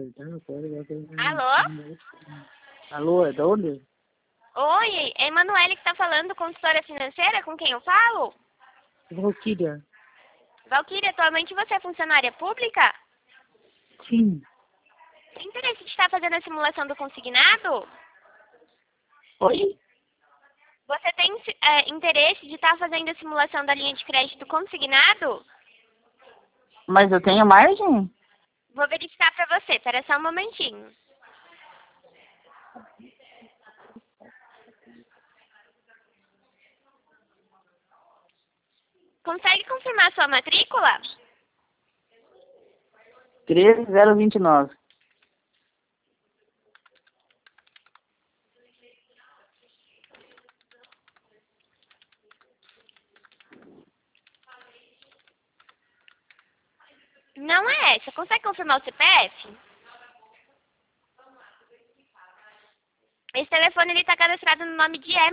Alô? Alô, é de onde? Oi, é Emanuele que tá falando, consultora financeira, com quem eu falo? Valquíria. Valquíria, atualmente você é funcionária pública? Sim. Tem interesse de estar fazendo a simulação do consignado? Oi? Você tem interesse de estar fazendo a simulação da linha de crédito consignado? Mas eu tenho margem? Vou verificar para você, espera só um momentinho. Consegue confirmar sua matrícula? 13029. Não é essa. Consegue confirmar o CPF? Esse telefone está cadastrado no nome de